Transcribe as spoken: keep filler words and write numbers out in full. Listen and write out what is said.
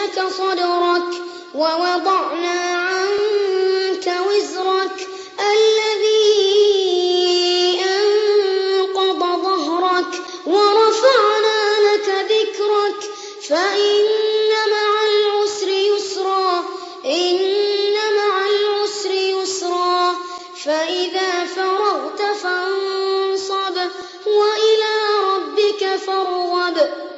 لك صدرك ووضعنا عنك وزرك الذي أنقض ظهرك ورفعنا لك ذكرك فإن مع العسر يسرا إن مع العسر يسرا فإذا فرغت فانصب وإلى ربك فارغب.